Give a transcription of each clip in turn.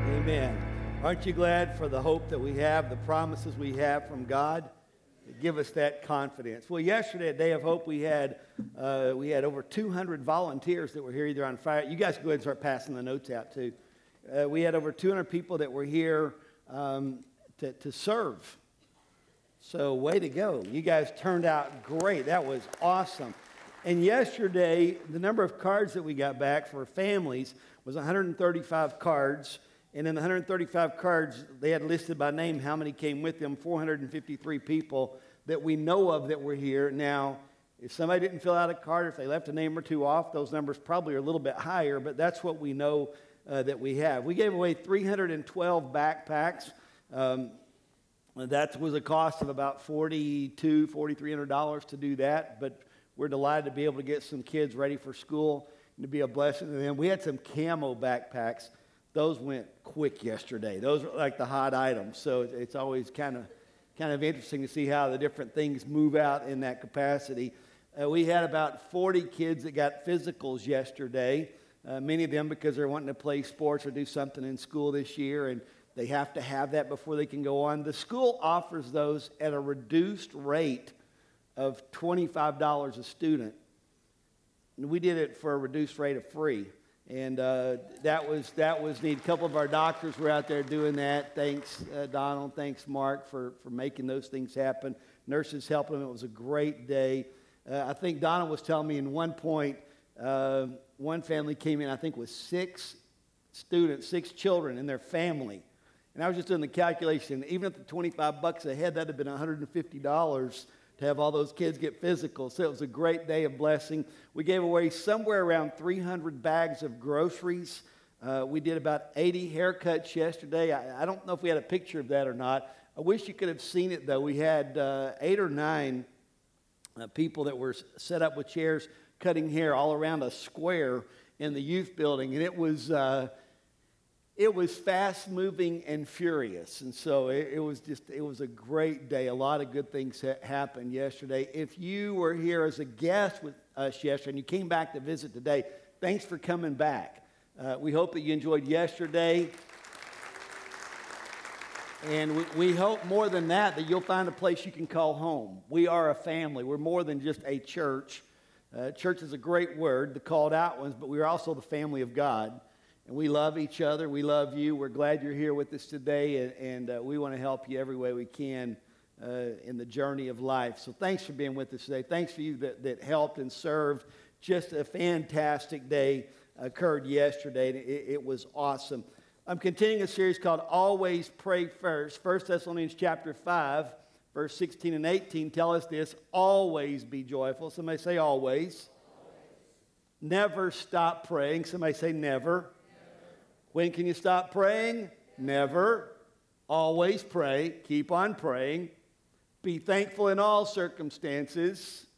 Amen. Aren't you glad for the hope that we have, the promises we have from God that give us that confidence? Well, yesterday at Day of Hope, we had over 200 volunteers that were here either on fire. You guys go ahead and start passing the notes out too. We had over 200 people that were here to serve. So way to go. You guys turned out great. That was awesome. And yesterday, the number of cards that we got back for families was 135 cards. And in the 135 cards, they had listed by name how many came with them, 453 people that we know of that were here. Now, if somebody didn't fill out a card, if they left a name or two off, those numbers probably are a little bit higher, but that's what we know that we have. We gave away 312 backpacks. That was a cost of about $4,300 to do that, but we're delighted to be able to get some kids ready for school and to be a blessing to them. We had some camo backpacks. Those went quick yesterday. Those are like the hot items, so it's always kind of interesting to see how the different things move out in that capacity. We had about 40 kids that got physicals yesterday, many of them because they're wanting to play sports or do something in school this year, and they have to have that before they can go on. The school offers those at a reduced rate of $25 a student. And we did it for a reduced rate of free. And that was neat. A couple of our doctors were out there doing that. Thanks, Donald. Thanks, Mark, for making those things happen. Nurses helping them. It was a great day. I think Donald was telling me in one point, one family came in, I think, with 6 students, 6 children and their family. And I was just doing the calculation. Even at the $25 a head, that would have been $150 to have all those kids get physical. So it was a great day of blessing. We gave away somewhere around 300 bags of groceries. We did about 80 haircuts yesterday. I don't know if we had a picture of that or not. I wish you could have seen it, though. We had 8 or 9 people that were set up with chairs cutting hair all around a square in the youth building. And it was fast-moving and furious, and so it was a great day. A lot of good things happened yesterday. If you were here as a guest with us yesterday and you came back to visit today, thanks for coming back. We hope that you enjoyed yesterday, and we hope more than that you'll find a place you can call home. We are a family. We're more than just a church. Church is a great word, the called out ones, but we're also the family of God. And we love each other. We love you. We're glad you're here with us today, and we want to help you every way we can in the journey of life. So thanks for being with us today. Thanks for you that helped and served. Just a fantastic day occurred yesterday. It was awesome. I'm continuing a series called Always Pray First. 1 Thessalonians chapter 5, verse 16 and 18 tell us this: always be joyful. Somebody say always. Never stop praying. Somebody say never. When can you stop praying? Never. Always pray. Keep on praying. Be thankful in all circumstances.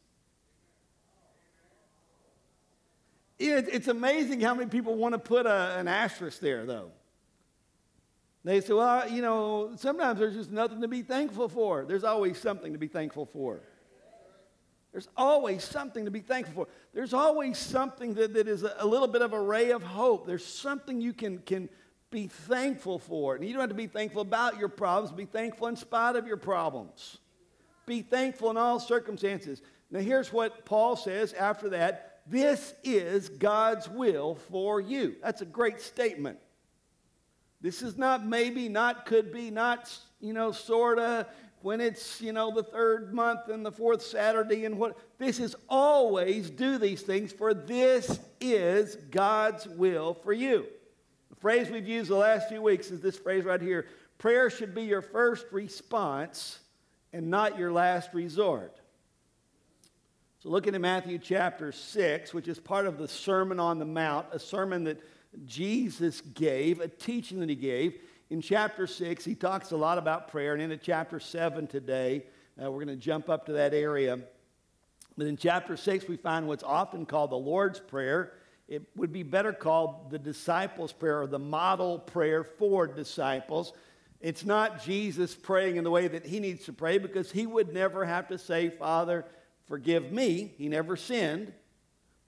It's amazing how many people want to put an asterisk there, though. They say, well, sometimes there's just nothing to be thankful for. There's always something to be thankful for. There's always something to be thankful for. There's always something that is a little bit of a ray of hope. There's something you can be thankful for. And you don't have to be thankful about your problems. Be thankful in spite of your problems. Be thankful in all circumstances. Now here's what Paul says after that. This is God's will for you. That's a great statement. This is not maybe, not could be, not, sort of, when it's, the third month and the fourth Saturday and what. This is always do these things, for this is God's will for you. The phrase we've used the last few weeks is this phrase right here. Prayer should be your first response and not your last resort. So looking at Matthew chapter 6, which is part of the Sermon on the Mount, a sermon that Jesus gave, a teaching that he gave. In chapter 6, he talks a lot about prayer, and into chapter 7 today, we're going to jump up to that area. But in chapter 6, we find what's often called the Lord's Prayer. It would be better called the disciples' prayer, or the model prayer for disciples. It's not Jesus praying in the way that he needs to pray, because he would never have to say, Father, forgive me. He never sinned.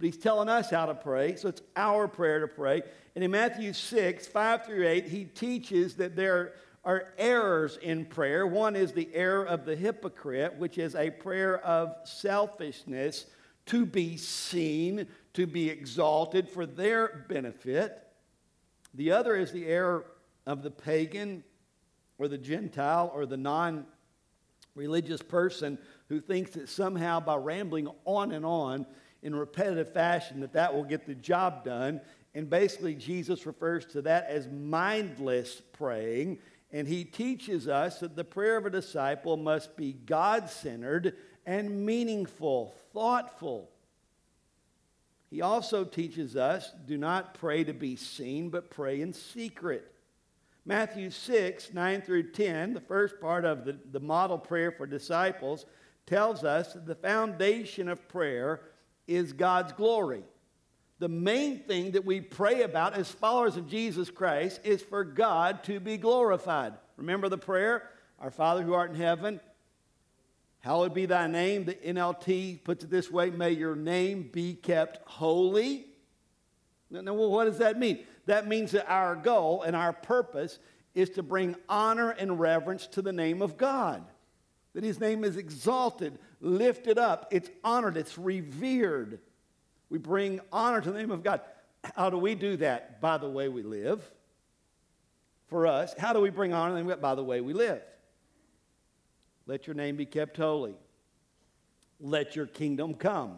but he's telling us how to pray, so it's our prayer to pray. And in Matthew 6, 5 through 8, he teaches that there are errors in prayer. One is the error of the hypocrite, which is a prayer of selfishness to be seen, to be exalted for their benefit. The other is the error of the pagan or the Gentile or the non-religious person who thinks that somehow by rambling on and on in repetitive fashion that will get the job done. And basically Jesus refers to that as mindless praying. And he teaches us that the prayer of a disciple must be God-centered and meaningful, thoughtful. He also teaches us, do not pray to be seen, but pray in secret. Matthew 6, 9 through 10, the first part of the model prayer for disciples, tells us that the foundation of prayer is God's glory. The main thing that we pray about as followers of Jesus Christ is for God to be glorified. Remember the prayer? Our Father who art in heaven, hallowed be thy name. The NLT puts it this way, may your name be kept holy. Now, what does that mean? That means that our goal and our purpose is to bring honor and reverence to the name of God. That his name is exalted, lifted up, it's honored, it's revered. We bring honor to the name of God. How do we do that? By the way we live. For us, how do we bring honor to the name of God? By the way we live. Let your name be kept holy. Let your kingdom come.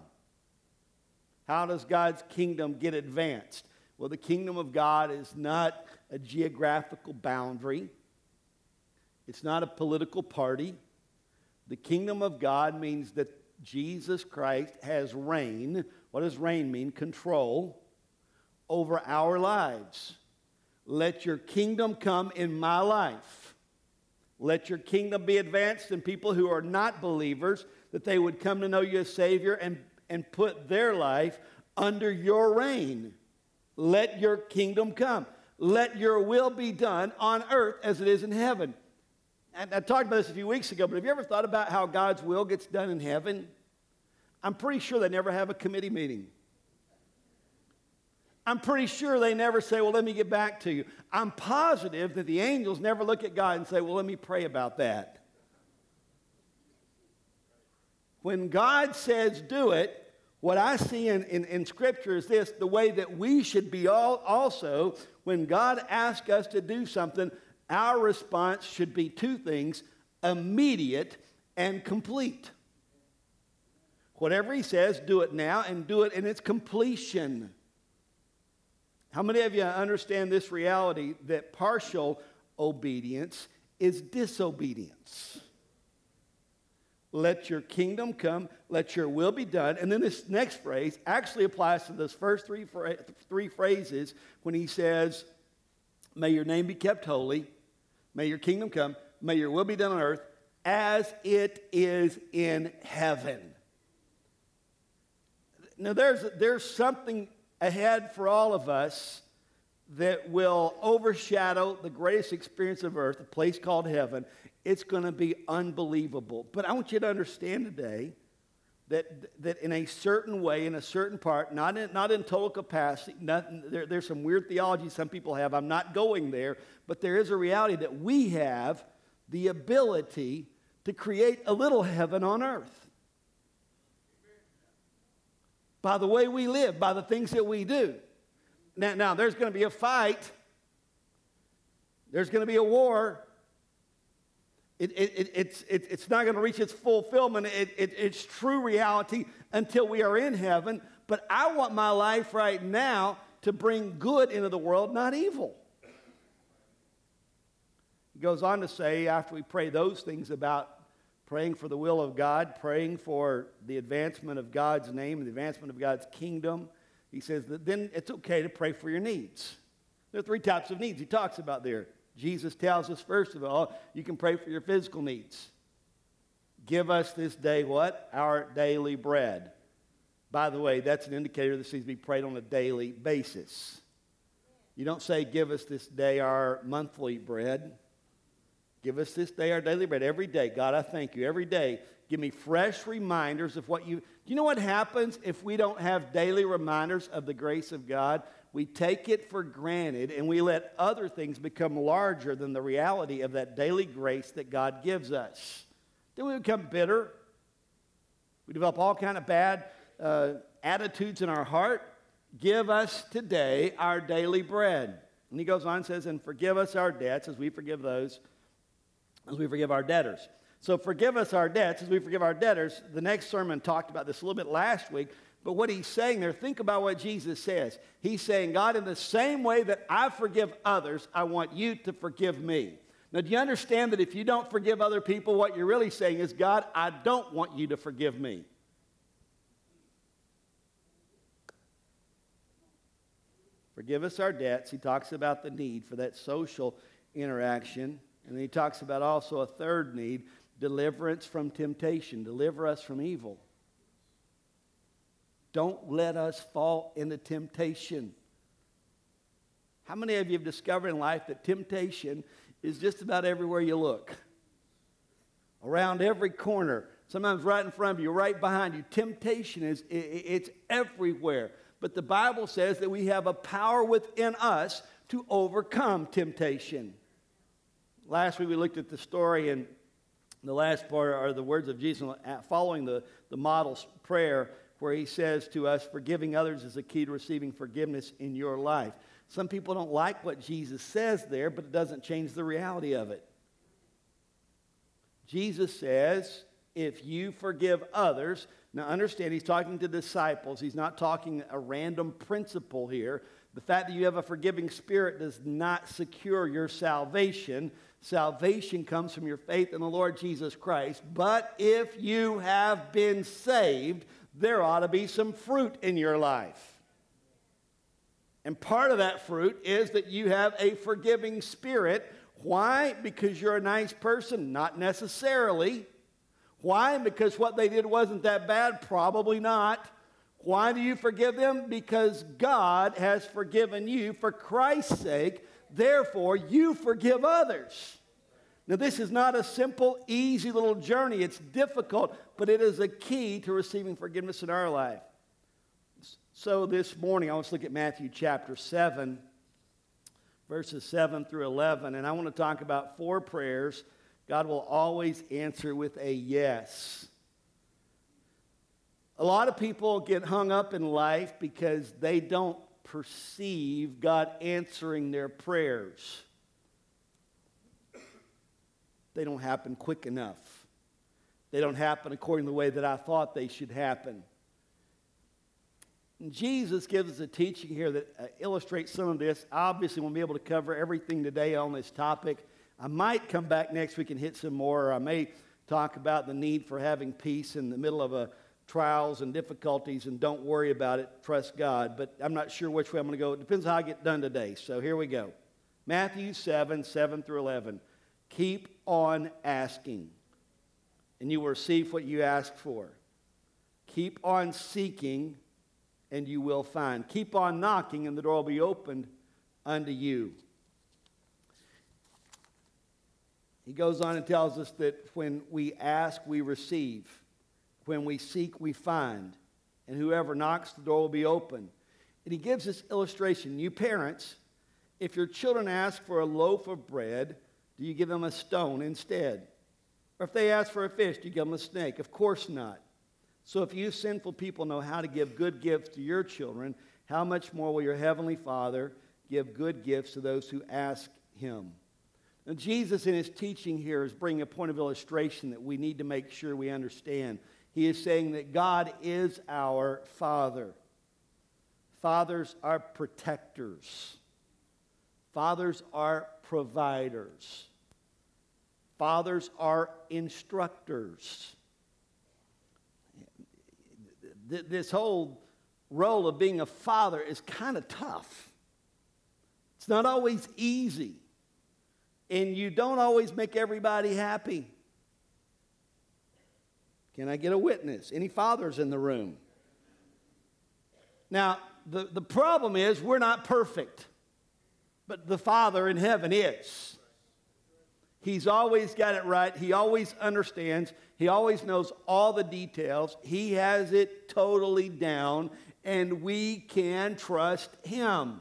How does God's kingdom get advanced? Well, the kingdom of God is not a geographical boundary. It's not a political party. The kingdom of God means that Jesus Christ has reign. What does reign mean? Control over our lives. Let your kingdom come in my life. Let your kingdom be advanced in people who are not believers, that they would come to know you as Savior and put their life under your reign. Let your kingdom come. Let your will be done on earth as it is in heaven. And I talked about this a few weeks ago, but have you ever thought about how God's will gets done in heaven? I'm pretty sure they never have a committee meeting. I'm pretty sure they never say, well, let me get back to you. I'm positive that the angels never look at God and say, well, let me pray about that. When God says do it, what I see in Scripture is this, the way that we should be also, when God asks us to do something, our response should be two things, immediate and complete. Whatever he says, do it now and do it in its completion. How many of you understand this reality that partial obedience is disobedience? Let your kingdom come, let your will be done. And then this next phrase actually applies to those first three phrases when he says, may your name be kept holy, may your kingdom come, may your will be done on earth as it is in heaven. Now there's something ahead for all of us that will overshadow the greatest experience of earth, a place called heaven. It's going to be unbelievable. But I want you to understand today that in a certain way, in a certain part, not in total capacity, there's some weird theology some people have. I'm not going there. But there is a reality that we have the ability to create a little heaven on earth. By the way we live, by the things that we do. Now there's going to be a fight. There's going to be a war. It's not going to reach its fulfillment. It's true reality until we are in heaven. But I want my life right now to bring good into the world, not evil. He goes on to say, after we pray those things about praying for the will of God, praying for the advancement of God's name, the advancement of God's kingdom, he says that then it's okay to pray for your needs. There are three types of needs he talks about there. Jesus tells us, first of all, you can pray for your physical needs. Give us this day what? Our daily bread. By the way, that's an indicator that needs to be prayed on a daily basis. You don't say, give us this day our monthly bread. Give us this day our daily bread. Every day, God, I thank you. Every day, Give me fresh reminders of what you... Do you know what happens if we don't have daily reminders of the grace of God? We take it for granted and we let other things become larger than the reality of that daily grace that God gives us. Then we become bitter. We develop all kind of bad attitudes in our heart. Give us today our daily bread. And he goes on and says, and forgive us our debts as we forgive our debtors. So forgive us our debts as we forgive our debtors. The next sermon talked about this a little bit last week. But what he's saying there, think about what Jesus says. He's saying, God, in the same way that I forgive others, I want you to forgive me. Now, do you understand that if you don't forgive other people, what you're really saying is, God, I don't want you to forgive me. Forgive us our debts. He talks about the need for that social interaction. And then he talks about also a third need, deliverance from temptation. Deliver us from evil. Don't let us fall into temptation. How many of you have discovered in life that temptation is just about everywhere you look? Around every corner. Sometimes right in front of you, right behind you. Temptation it's everywhere. But the Bible says that we have a power within us to overcome temptation. Last week we looked at the story, and the last part are the words of Jesus following the model's prayer, where he says to us, forgiving others is the key to receiving forgiveness in your life. Some people don't like what Jesus says there, but it doesn't change the reality of it. Jesus says, if you forgive others, now understand he's talking to disciples. He's not talking a random principle here. The fact that you have a forgiving spirit does not secure your salvation. Salvation comes from your faith in the Lord Jesus Christ. But if you have been saved, there ought to be some fruit in your life. And part of that fruit is that you have a forgiving spirit. Why? Because you're a nice person? Not necessarily. Why? Because what they did wasn't that bad? Probably not. Why do you forgive them? Because God has forgiven you for Christ's sake. Therefore, you forgive others. Now, this is not a simple, easy little journey. It's difficult, but it is a key to receiving forgiveness in our life. So this morning, I want to look at Matthew chapter 7, verses 7 through 11. And I want to talk about 4 prayers God will always answer with a yes. A lot of people get hung up in life because they don't perceive God answering their prayers. They don't happen quick enough. They don't happen according to the way that I thought they should happen. And Jesus gives us a teaching here that illustrates some of this. Obviously, we'll be able to cover everything today on this topic. I might come back next week and hit some more. Or I may talk about the need for having peace in the middle of trials and difficulties, and don't worry about it. Trust God. But I'm not sure which way I'm going to go. It depends how I get done today. So here we go. Matthew 7, 7 through 11. Keep on asking, and you will receive what you ask for. Keep on seeking, and you will find. Keep on knocking, and the door will be opened unto you. He goes on and tells us that when we ask, we receive. When we seek, we find. And whoever knocks, the door will be open. And he gives this illustration. You parents, if your children ask for a loaf of bread, do you give them a stone instead? Or if they ask for a fish, do you give them a snake? Of course not. So if you sinful people know how to give good gifts to your children, how much more will your heavenly Father give good gifts to those who ask him? Now, Jesus in his teaching here is bringing a point of illustration that we need to make sure we understand. He is saying that God is our Father. Fathers are protectors. Fathers are providers. Fathers are instructors. This whole role of being a father is kind of tough. It's not always easy. And you don't always make everybody happy. Can I get a witness? Any fathers in the room? Now, the problem is we're not perfect. But the Father in heaven is. He's always got it right. He always understands. He always knows all the details. He has it totally down, and we can trust him.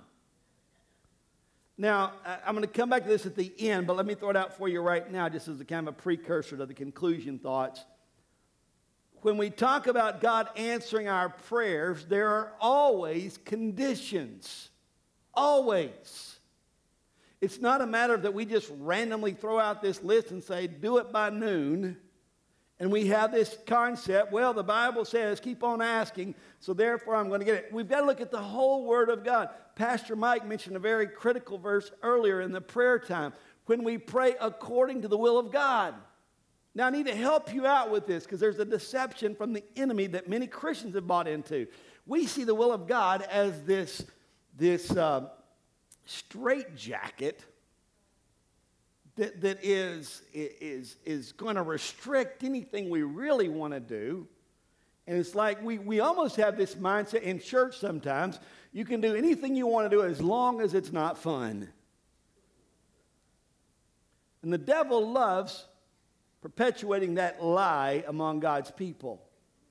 Now, I'm going to come back to this at the end, but let me throw it out for you right now, just as a kind of a precursor to the conclusion thoughts. When we talk about God answering our prayers, there are always conditions. Always. It's not a matter that we just randomly throw out this list and say, do it by noon. And we have this concept, well, the Bible says, keep on asking, so therefore I'm going to get it. We've got to look at the whole Word of God. Pastor Mike mentioned a very critical verse earlier in the prayer time, when we pray according to the will of God. Now, I need to help you out with this, because there's a deception from the enemy that many Christians have bought into. We see the will of God as this straitjacket that is going to restrict anything we really want to do. And it's like we almost have this mindset in church sometimes. You can do anything you want to do as long as it's not fun. And the devil loves perpetuating that lie among God's people.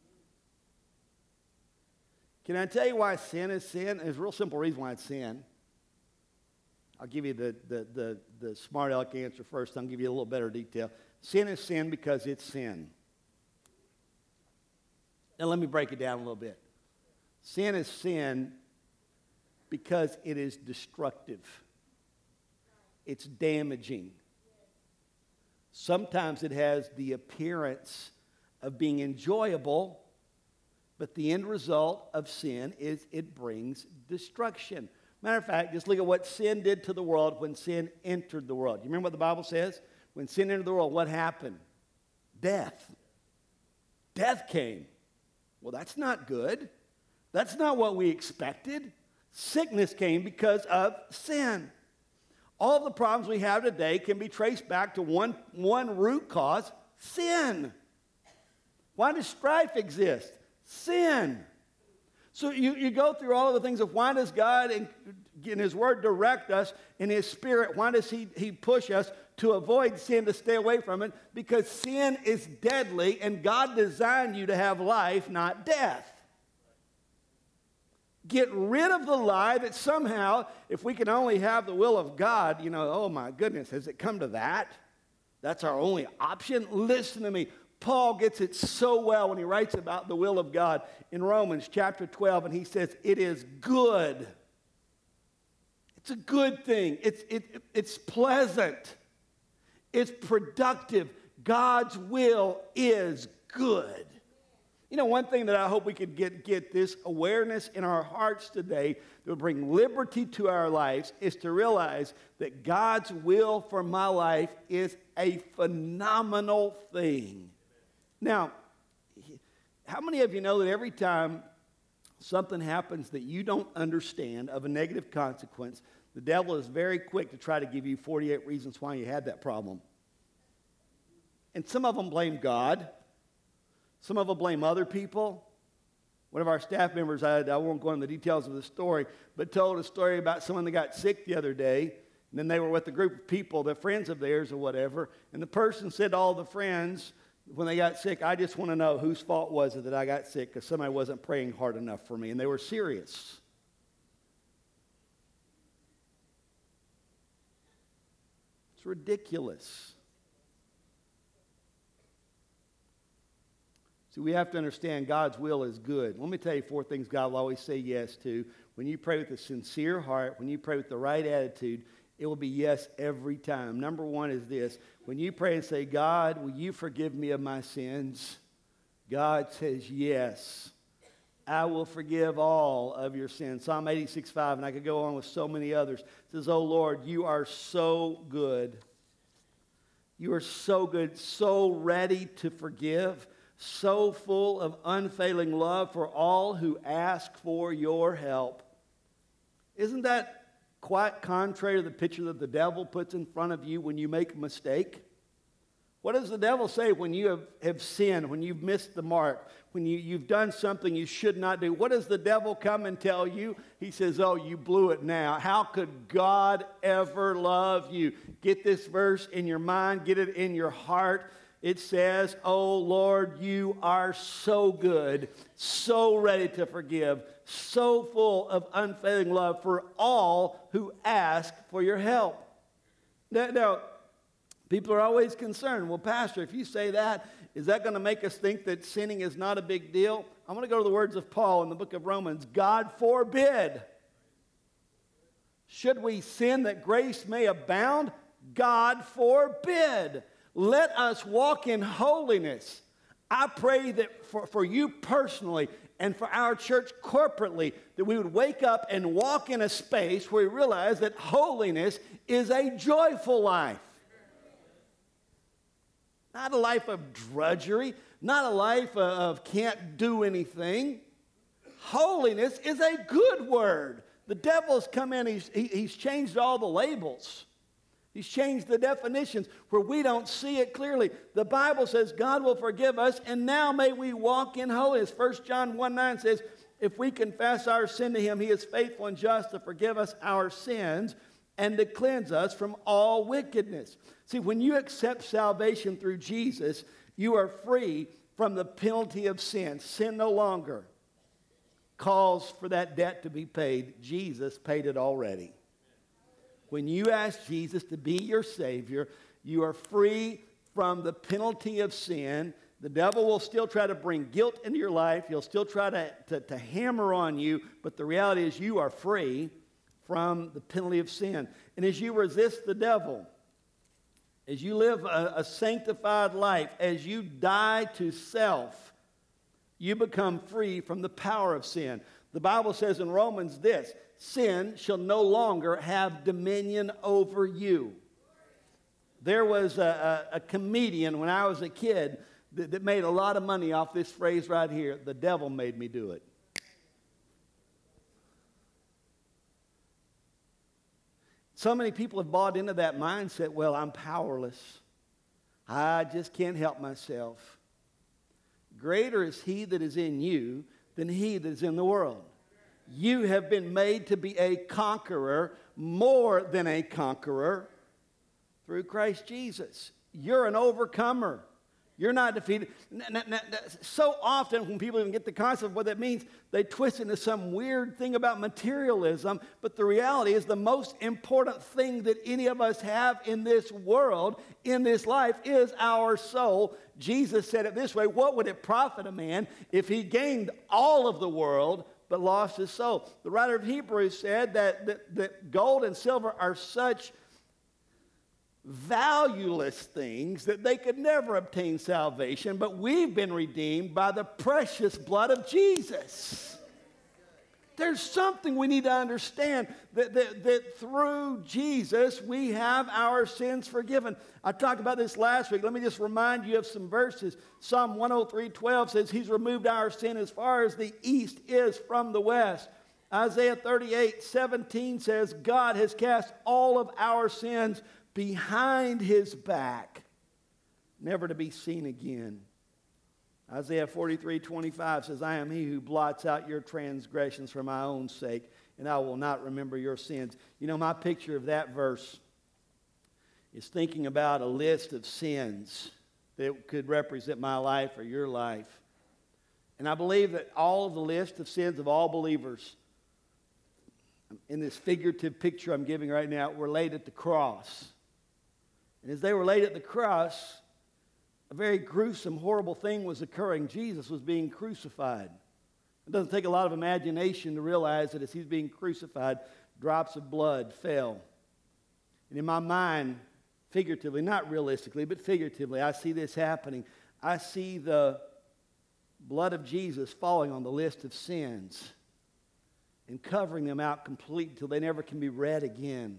Can I tell you why sin is sin? There's a real simple reason why it's sin. I'll give you the smart aleck answer first. I'll give you a little better detail. Sin is sin because it's sin. Now let me break it down a little bit. Sin is sin because it is destructive. It's damaging. Sometimes it has the appearance of being enjoyable, but the end result of sin is it brings destruction. Matter of fact, just look at what sin did to the world when sin entered the world. You remember what the Bible says? When sin entered the world, what happened? Death. Death came. Well, that's not good. That's not what we expected. Sickness came because of sin. All the problems we have today can be traced back to one root cause, sin. Why does strife exist? Sin. So you go through all of the things of why does God in His Word direct us in His Spirit? Why does He push us to avoid sin, to stay away from it? Because sin is deadly, and God designed you to have life, not death. Get rid of the lie that somehow, if we can only have the will of God, oh my goodness, has it come to that? That's our only option? Listen to me. Paul gets it so well when he writes about the will of God in Romans chapter 12, and he says, it is good. It's a good thing. It's pleasant. It's productive. God's will is good. One thing that I hope we could get this awareness in our hearts today that will bring liberty to our lives is to realize that God's will for my life is a phenomenal thing. Now, how many of you know that every time something happens that you don't understand of a negative consequence, the devil is very quick to try to give you 48 reasons why you had that problem? And some of them blame God. Some of them blame other people. One of our staff members, I won't go into the details of the story, but told a story about someone that got sick the other day. And then they were with a group of people, they're friends of theirs or whatever. And the person said to all the friends, when they got sick, I just want to know whose fault was it that I got sick because somebody wasn't praying hard enough for me. And they were serious. It's ridiculous. See, we have to understand God's will is good. Let me tell you 4 things God will always say yes to. When you pray with a sincere heart, when you pray with the right attitude, it will be yes every time. Number 1 is this. When you pray and say, God, will you forgive me of my sins? God says, yes, I will forgive all of your sins. Psalm 86:5, and I could go on with so many others. It says, oh Lord, you are so good. You are so good, so ready to forgive, so full of unfailing love for all who ask for your help. Isn't that quite contrary to the picture that the devil puts in front of you when you make a mistake? What does the devil say when you have sinned, when you've missed the mark, when you've done something you should not do? What does the devil come and tell you? He says, oh, you blew it now. How could God ever love you? Get this verse in your mind. Get it in your heart. It says, oh, Lord, you are so good, so ready to forgive, so full of unfailing love for all who ask for your help. Now, people are always concerned, well, Pastor, if you say that, is that going to make us think that sinning is not a big deal? I'm going to go to the words of Paul in the book of Romans. God forbid. Should we sin that grace may abound? God forbid. Let us walk in holiness. I pray that for you personally and for our church corporately, that we would wake up and walk in a space where we realize that holiness is a joyful life. Not a life of drudgery, not a life of can't do anything. Holiness is a good word. The devil's come in, he's changed all the labels. He's changed the definitions where we don't see it clearly. The Bible says God will forgive us, and now may we walk in holiness. 1 John 1:9 says, if we confess our sin to him, he is faithful and just to forgive us our sins and to cleanse us from all wickedness. See, when you accept salvation through Jesus, you are free from the penalty of sin. Sin no longer calls for that debt to be paid. Jesus paid it already. When you ask Jesus to be your Savior, you are free from the penalty of sin. The devil will still try to bring guilt into your life. He'll still try to hammer on you, but the reality is you are free from the penalty of sin. And as you resist the devil, as you live a sanctified life, as you die to self, you become free from the power of sin. The Bible says in Romans this, sin shall no longer have dominion over you. There was a comedian when I was a kid that made a lot of money off this phrase right here, the devil made me do it. So many people have bought into that mindset, well, I'm powerless. I just can't help myself. Greater is he that is in you than he that is in the world. You have been made to be a conqueror, more than a conqueror, through Christ Jesus. You're an overcomer. You're not defeated. So often when people even get the concept of what that means, they twist into some weird thing about materialism. But the reality is the most important thing that any of us have in this world, in this life, is our soul. Jesus said it this way, what would it profit a man if he gained all of the world but lost his soul? The writer of Hebrews said that gold and silver are such valueless things that they could never obtain salvation, but we've been redeemed by the precious blood of Jesus. There's something we need to understand, that through Jesus we have our sins forgiven. I talked about this last week. Let me just remind you of some verses. Psalm 103:12 says he's removed our sin as far as the east is from the west. Isaiah 38:17 says God has cast all of our sins behind his back, never to be seen again. Isaiah 43:25 says, I am he who blots out your transgressions for my own sake, and I will not remember your sins. You know, my picture of that verse is thinking about a list of sins that could represent my life or your life. And I believe that all of the list of sins of all believers, in this figurative picture I'm giving right now, were laid at the cross. And as they were laid at the cross, a very gruesome, horrible thing was occurring. Jesus was being crucified. It doesn't take a lot of imagination to realize that as he's being crucified, drops of blood fell. And in my mind, figuratively, not realistically, but figuratively, I see this happening. I see the blood of Jesus falling on the list of sins and covering them out completely until they never can be read again.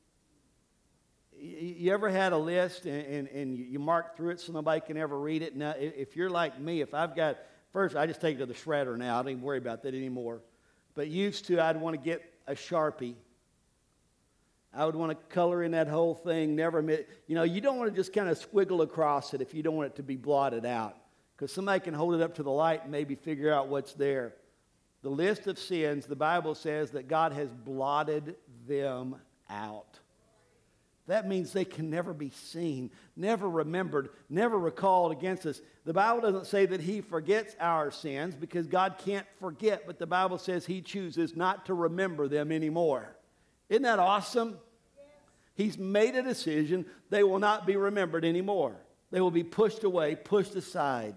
You ever had a list and you mark through it so nobody can ever read it? Now, if you're like me, if I've got, first, I just take it to the shredder now. I don't even worry about that anymore. But used to, I'd want to get a Sharpie. I would want to color in that whole thing, never admit. You know, you don't want to just kind of squiggle across it if you don't want it to be blotted out. Because somebody can hold it up to the light and maybe figure out what's there. The list of sins, the Bible says that God has blotted them out. That means they can never be seen, never remembered, never recalled against us. The Bible doesn't say that He forgets our sins because God can't forget, but the Bible says He chooses not to remember them anymore. Isn't that awesome? Yes. He's made a decision. They will not be remembered anymore. They will be pushed away, pushed aside.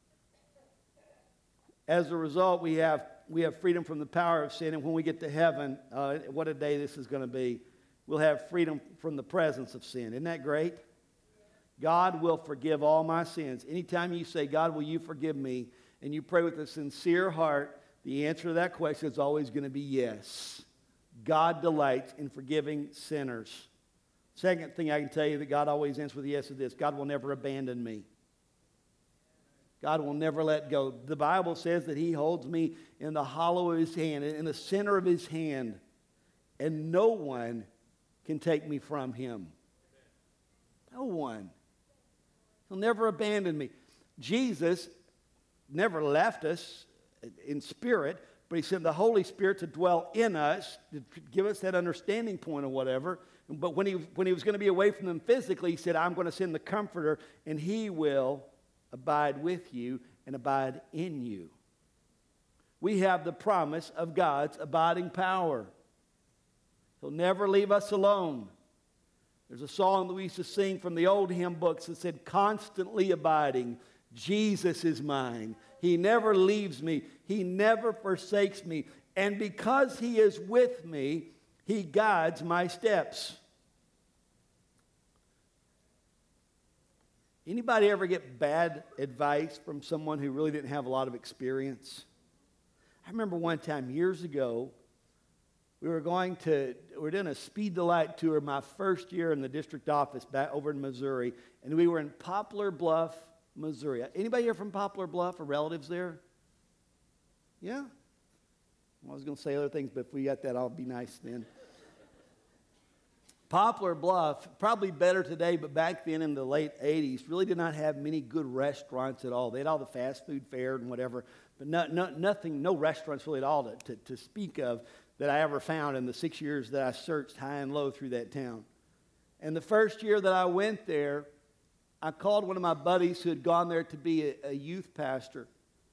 As a result, we have freedom from the power of sin, and when we get to heaven, what a day this is going to be. We'll have freedom from the presence of sin. Isn't that great? God will forgive all my sins. Anytime you say, God, will you forgive me? And you pray with a sincere heart, the answer to that question is always going to be yes. God delights in forgiving sinners. Second thing I can tell you that God always answers with yes is this: God will never abandon me. God will never let go. The Bible says that He holds me in the hollow of His hand, in the center of His hand, and no one can take me from Him. No one. He'll never abandon me. Jesus never left us in spirit, but He sent the Holy Spirit to dwell in us, to give us that understanding point or whatever. But when he was going to be away from them physically, He said, I'm going to send the Comforter, and He will abide with you and abide in you. We have the promise of God's abiding power. He'll never leave us alone. There's a song that we used to sing from the old hymn books that said, constantly abiding, Jesus is mine. He never leaves me. He never forsakes me. And because He is with me, He guides my steps. Anybody ever get bad advice from someone who really didn't have a lot of experience? I remember one time years ago, we were doing a Speed Delight tour my first year in the district office back over in Missouri, and we were in Poplar Bluff, Missouri. Anybody here from Poplar Bluff or relatives there? Yeah? I was going to say other things, but if we got that, I'll be nice then. Poplar Bluff, probably better today, but back then in the late 80s, really did not have many good restaurants at all. They had all the fast food fare and whatever, but no restaurants really at all to speak of that I ever found in the 6 years that I searched high and low through that town. And the first year that I went there, I called one of my buddies who had gone there to be a youth pastor.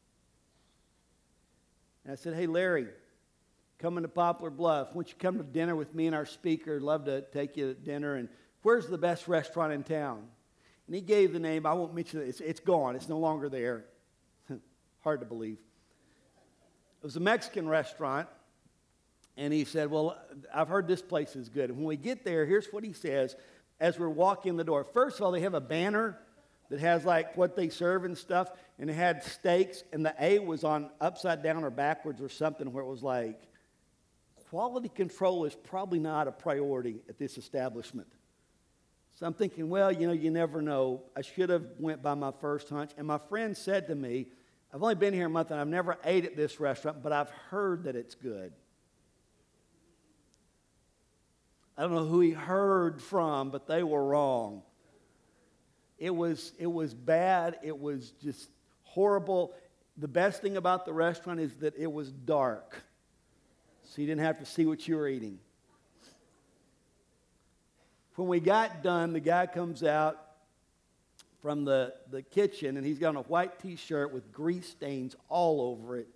And I said, hey, Larry, coming to Poplar Bluff, why don't you come to dinner with me and our speaker? I'd love to take you to dinner. And where's the best restaurant in town? And he gave the name. I won't mention it. It's gone. It's no longer there. Hard to believe. It was a Mexican restaurant. And he said, well, I've heard this place is good. And when we get there, here's what he says as we're walking in the door. First of all, they have a banner that has like what they serve and stuff. And it had steaks. And the A was on upside down or backwards or something where it was like, quality control is probably not a priority at this establishment. So I'm thinking, well, you never know. I should have went by my first hunch. And my friend said to me, I've only been here a month and I've never ate at this restaurant, but I've heard that it's good. I don't know who he heard from, but they were wrong. It was bad. It was just horrible. The best thing about the restaurant is that it was dark, so you didn't have to see what you were eating. When we got done, the guy comes out from the kitchen, and he's got on a white T-shirt with grease stains all over it.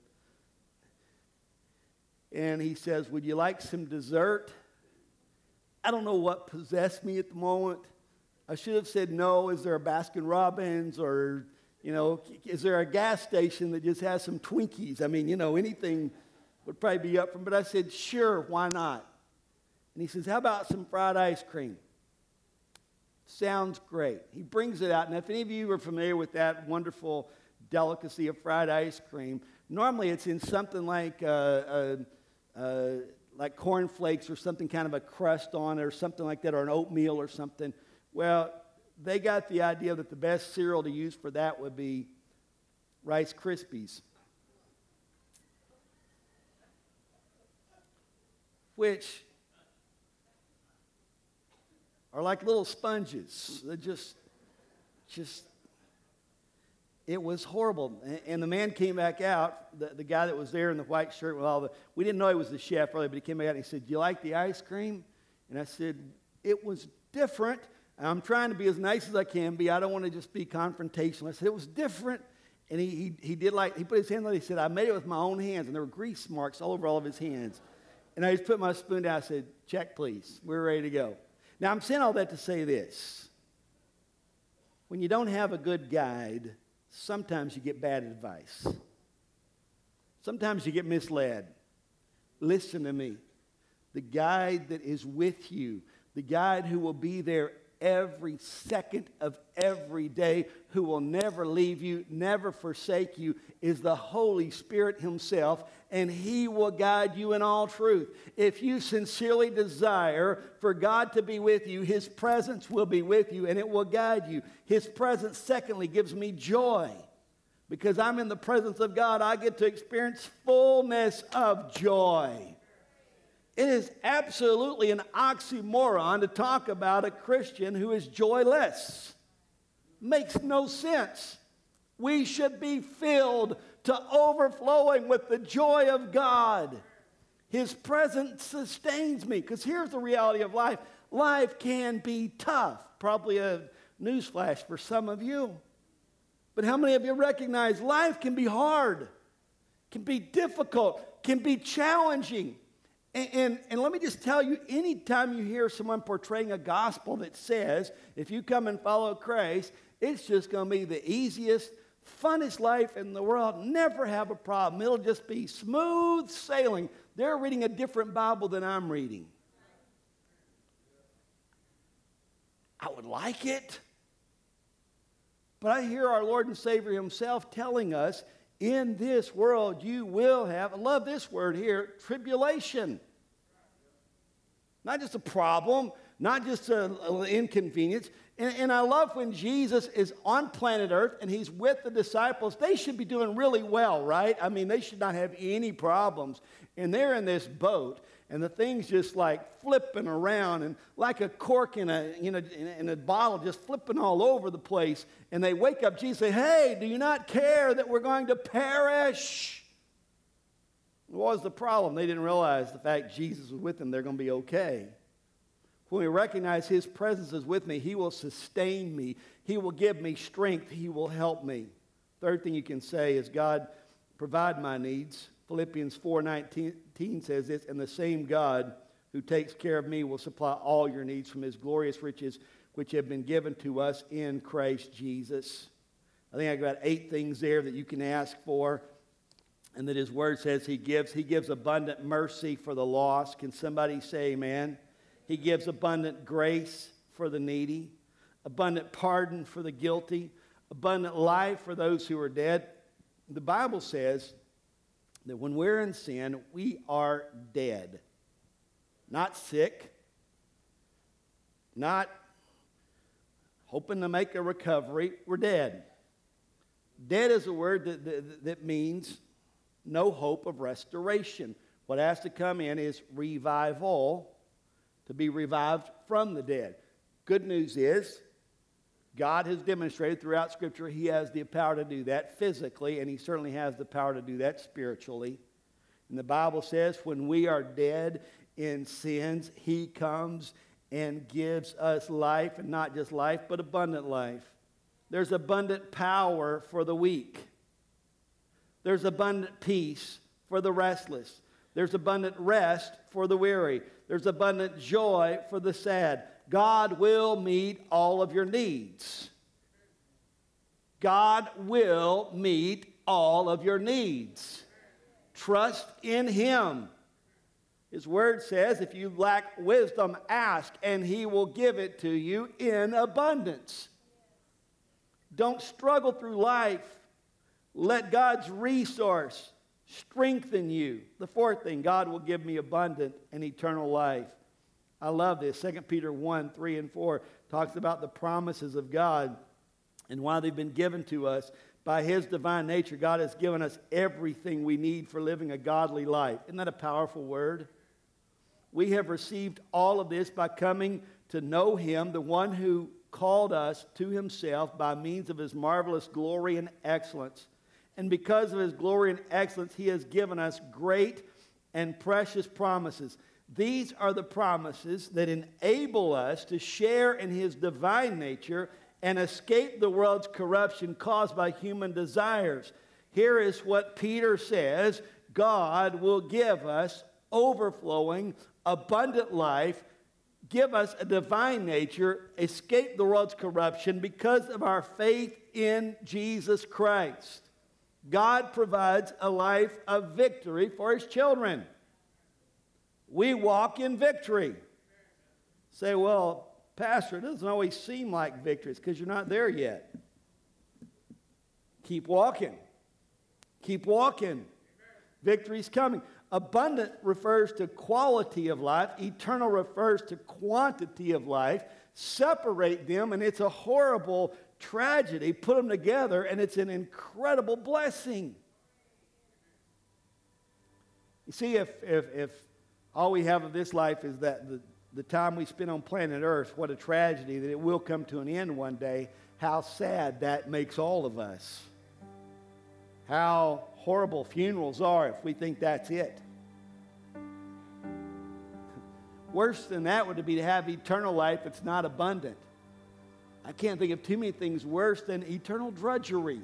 And he says, would you like some dessert? I don't know what possessed me at the moment. I should have said no. Is there a Baskin Robbins or, is there a gas station that just has some Twinkies? I mean, anything would probably be up from. But I said, sure, why not? And he says, how about some fried ice cream? Sounds great. He brings it out. And if any of you are familiar with that wonderful delicacy of fried ice cream, normally it's in something like cornflakes or something kind of a crust on it or something like that, or an oatmeal or something. Well, they got the idea that the best cereal to use for that would be Rice Krispies, which are like little sponges. They just, it was horrible. And the man came back out, the guy that was there in the white shirt with all the, we didn't know he was the chef really, but he came back out and he said, "Do you like the ice cream?" And I said, "It was different. I'm trying to be as nice as I can be. I don't want to just be confrontational." I said, "It was different." And he put his hand on it. He said, "I made it with my own hands." And there were grease marks all over all of his hands. And I just put my spoon down. I said, "Check, please. We're ready to go." Now, I'm saying all that to say this. When you don't have a good guide, sometimes you get bad advice. Sometimes you get misled. Listen to me. The guide that is with you, the guide who will be there every second of every day, who will never leave you, never forsake you, is the Holy Spirit himself, and he will guide you in all truth. If you sincerely desire for God to be with you, his presence will be with you, and it will guide you. His presence, secondly, gives me joy. Because I'm in the presence of God, I get to experience fullness of joy. It is absolutely an oxymoron to talk about a Christian who is joyless. Makes no sense. We should be filled to overflowing with the joy of God. His presence sustains me. Because here's the reality of life. Life can be tough. Probably a newsflash for some of you. But how many of you recognize life can be hard, can be difficult, can be challenging? And let me just tell you, anytime you hear someone portraying a gospel that says, if you come and follow Christ, it's just going to be the easiest, funnest life in the world, never have a problem. It'll just be smooth sailing. They're reading a different Bible than I'm reading. I would like it. But I hear our Lord and Savior himself telling us, in this world you will have, I love this word here, tribulation. Not just a problem, not just an inconvenience. And I love when Jesus is on planet Earth and he's with the disciples. They should be doing really well, right? I mean, they should not have any problems. And they're in this boat, and the thing's just like flipping around, and like a cork in a bottle, just flipping all over the place. And they wake up Jesus and say, "Hey, do you not care that we're going to perish?" What was the problem? They didn't realize the fact Jesus was with them, they're going to be okay. When we recognize his presence is with me, he will sustain me. He will give me strength. He will help me. Third thing you can say is, God, provide my needs. Philippians 4:19 says this, "And the same God who takes care of me will supply all your needs from his glorious riches, which have been given to us in Christ Jesus." I think I got 8 things there that you can ask for, and that his word says he gives. He gives abundant mercy for the lost. Can somebody say amen? He gives abundant grace for the needy, abundant pardon for the guilty, abundant life for those who are dead. The Bible says that when we're in sin, we are dead. Not sick, not hoping to make a recovery. We're dead. Dead is a word that means no hope of restoration. What has to come in is revival, to be revived from the dead. Good news is, God has demonstrated throughout Scripture he has the power to do that physically, and he certainly has the power to do that spiritually. And the Bible says when we are dead in sins, he comes and gives us life, and not just life, but abundant life. There's abundant power for the weak. There's abundant peace for the restless. There's abundant rest for the weary. There's abundant joy for the sad. God will meet all of your needs. God will meet all of your needs. Trust in him. His word says, if you lack wisdom, ask, and he will give it to you in abundance. Don't struggle through life. Let God's resource strengthen you. The fourth thing, God will give me abundant and eternal life. I love this. 2 Peter 1:3-4 talks about the promises of God and why they've been given to us. By his divine nature, God has given us everything we need for living a godly life. Isn't that a powerful word? We have received all of this by coming to know him, the one who called us to himself by means of his marvelous glory and excellence. And because of his glory and excellence, he has given us great and precious promises. These are the promises that enable us to share in his divine nature and escape the world's corruption caused by human desires. Here is what Peter says: God will give us overflowing, abundant life, give us a divine nature, escape the world's corruption because of our faith in Jesus Christ. God provides a life of victory for his children. We walk in victory. Say, well, Pastor, it doesn't always seem like victory. It's because you're not there yet. Keep walking. Keep walking. Victory's coming. Abundant refers to quality of life. Eternal refers to quantity of life. Separate them, and it's a horrible tragedy. Put them together, and it's an incredible blessing. You see, if all we have of this life is that the time we spend on planet Earth, what a tragedy that it will come to an end one day. How sad that makes all of us. How horrible funerals are if we think that's it. Worse than that would be to have eternal life that's not abundant. I can't think of too many things worse than eternal drudgery.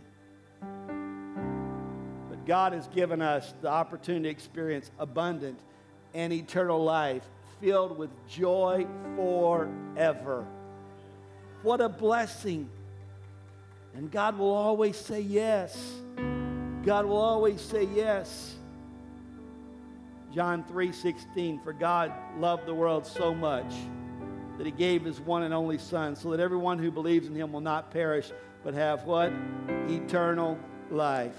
But God has given us the opportunity to experience abundant and eternal life filled with joy forever. What a blessing. And God will always say yes. God will always say yes. John 3:16, for God loved the world so much that he gave his one and only Son, so that everyone who believes in him will not perish, but have what? Eternal life.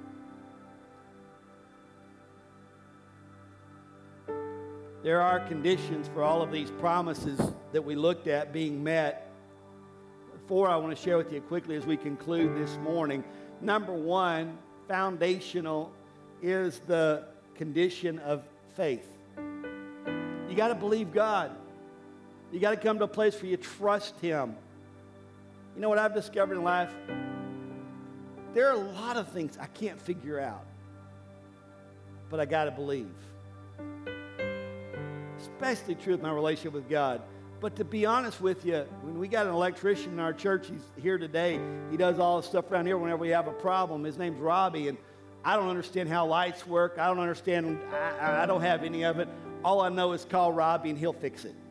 There are conditions for all of these promises that we looked at being met. Four I want to share with you quickly as we conclude this morning. Number one, foundational, is the condition of faith. You got to believe God. You got to come to a place where you trust him. You know what I've discovered in life? There are a lot of things I can't figure out, but I got to believe. Especially true with my relationship with God. But to be honest with you, when we got an electrician in our church, he's here today. He does all the stuff around here whenever we have a problem. His name's Robbie, and I don't understand how lights work. I don't understand. I don't have any of it. All I know is call Robbie, and he'll fix it.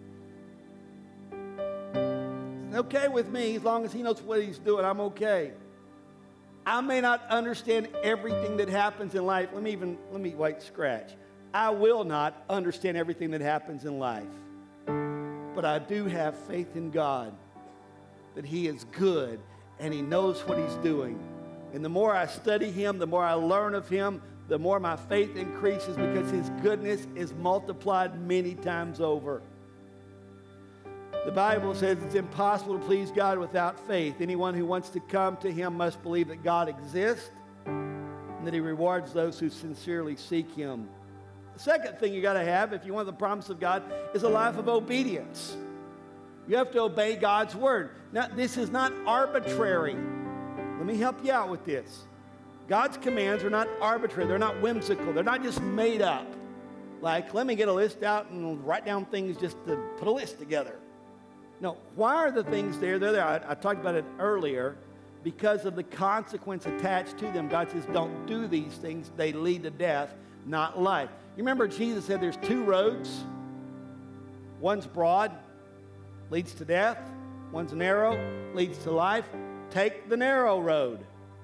It's okay with me as long as he knows what he's doing. I'm okay. I may not understand everything that happens in life. Let me scratch. I will not understand everything that happens in life. But I do have faith in God that he is good and he knows what he's doing. And the more I study him, the more I learn of him, the more my faith increases because his goodness is multiplied many times over. The Bible says it's impossible to please God without faith. Anyone who wants to come to him must believe that God exists and that he rewards those who sincerely seek him. The second thing you got to have, if you want the promise of God, is a life of obedience. You have to obey God's word. Now, this is not arbitrary. Let me help you out with this. God's commands are not arbitrary. They're not whimsical. They're not just made up. Like, let me get a list out and write down things just to put a list together. No, why are the things there? They're there. I talked about it earlier. Because of the consequence attached to them. God says, don't do these things. They lead to death, not life. You remember Jesus said there's two roads. One's broad, leads to death. One's narrow, leads to life. Take the narrow road.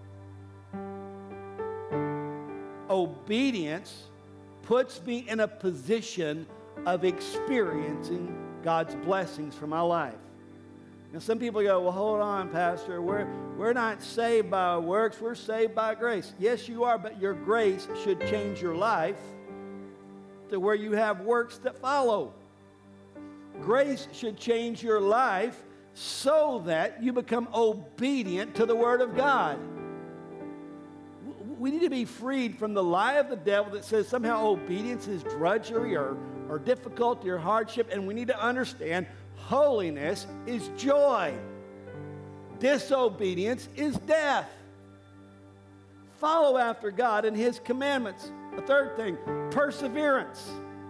Obedience puts me in a position of experiencing God's blessings for my life. Now, some people go, well, hold on, Pastor. We're not saved by works. We're saved by grace. Yes, you are, but your grace should change your life to where you have works that follow. Grace should change your life so that you become obedient to the Word of God. We need to be freed from the lie of the devil that says somehow obedience is drudgery or difficulty or hardship, and we need to understand Holiness is joy. Disobedience is death. Follow after God and His commandments. A third thing, perseverance.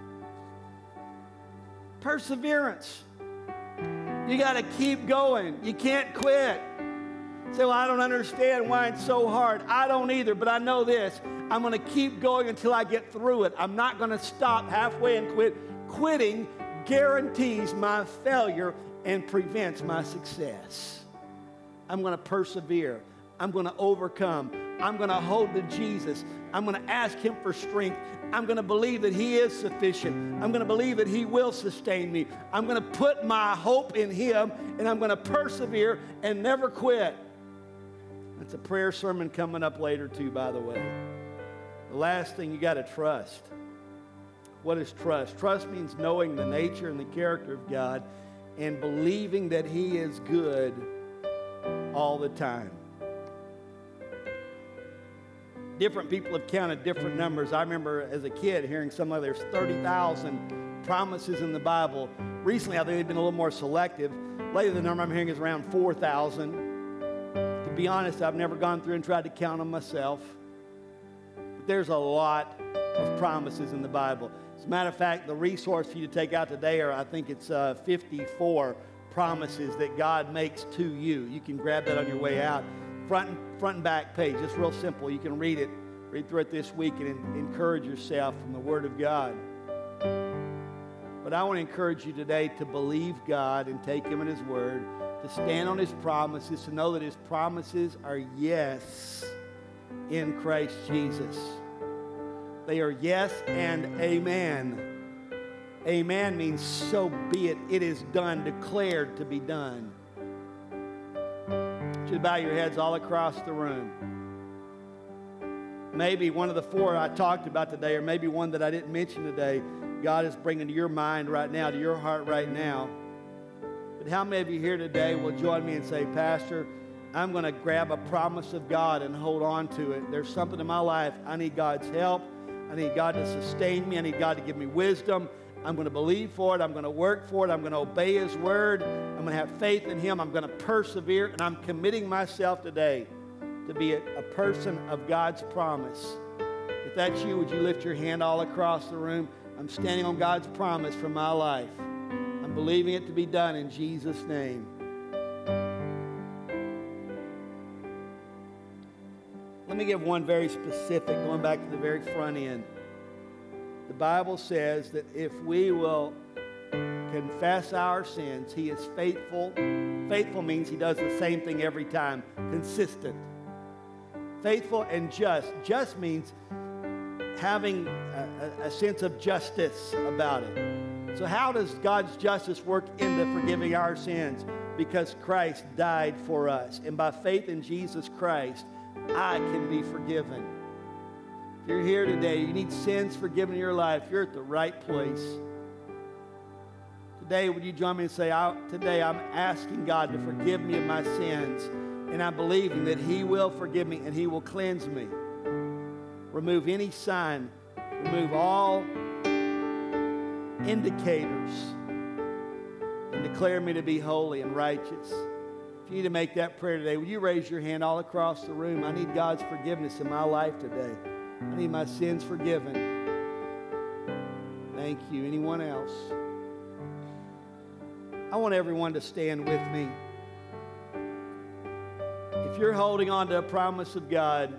Perseverance. You got to keep going. You can't quit. Say, well, I don't understand why it's so hard. I don't either, but I know this. I'm going to keep going until I get through it. I'm not going to stop halfway and quit. Quitting guarantees my failure and prevents my success. I'm going to persevere. I'm going to overcome. I'm going to hold to Jesus. I'm going to ask Him for strength. I'm going to believe that He is sufficient. I'm going to believe that He will sustain me. I'm going to put my hope in Him, and I'm going to persevere and never quit. That's a prayer sermon coming up later too, by the way. The last thing, you got to trust. What is trust? Trust means knowing the nature and the character of God and believing that He is good all the time. Different people have counted different numbers. I remember as a kid hearing there's 30,000 promises in the Bible. Recently, I think they've been a little more selective. Lately, the number I'm hearing is around 4,000. To be honest, I've never gone through and tried to count them myself. But there's a lot of promises in the Bible. As a matter of fact, the resource for you to take out today I think it's 54 promises that God makes to you. You can grab that on your way out. Front and back page. It's real simple. You can read through it this week and encourage yourself from the Word of God. But I want to encourage you today to believe God and take Him at His Word, to stand on His promises, to know that His promises are yes in Christ Jesus. They are yes and amen. Amen means so be it. It is done, declared to be done. You should bow your heads all across the room. Maybe one of the four I talked about today, or maybe one that I didn't mention today, God is bringing to your mind right now, to your heart right now. But how many of you here today will join me and say, Pastor, I'm going to grab a promise of God and hold on to it. There's something in my life. I need God's help. I need God to sustain me. I need God to give me wisdom. I'm going to believe for it. I'm going to work for it. I'm going to obey His word. I'm going to have faith in Him. I'm going to persevere. And I'm committing myself today to be a person of God's promise. If that's you, would you lift your hand all across the room? I'm standing on God's promise for my life. I'm believing it to be done in Jesus' name. Let me give one very specific, going back to the very front end. The Bible says that if we will confess our sins, He is faithful. Faithful means He does the same thing every time. Consistent. Faithful and just. Just means having a sense of justice about it. So how does God's justice work into forgiving our sins? Because Christ died for us. And by faith in Jesus Christ, I can be forgiven. If you're here today, you need sins forgiven in your life, you're at the right place. Today, would you join me and say, today I'm asking God to forgive me of my sins, and I'm believing that He will forgive me and He will cleanse me. Remove any sign, remove all indicators, and declare me to be holy and righteous. If you need to make that prayer today, will you raise your hand all across the room? I need God's forgiveness in my life today. I need my sins forgiven. Thank you. Anyone else? I want everyone to stand with me. If you're holding on to a promise of God,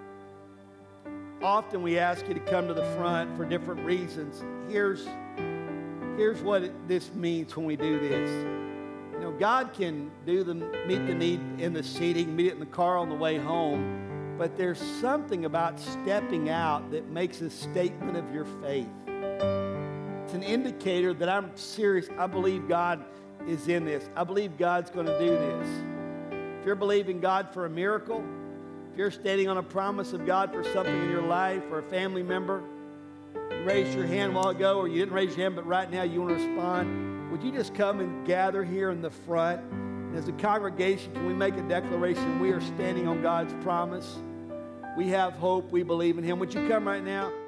often we ask you to come to the front for different reasons. Here's what this means when we do this. You know, God can meet the need in the seating, meet it in the car on the way home. But there's something about stepping out that makes a statement of your faith. It's an indicator that I'm serious. I believe God is in this. I believe God's going to do this. If you're believing God for a miracle, if you're standing on a promise of God for something in your life or a family member, you raised your hand a while ago or you didn't raise your hand, but right now you want to respond, would you just come and gather here in the front? As a congregation, can we make a declaration? We are standing on God's promise. We have hope. We believe in Him. Would you come right now?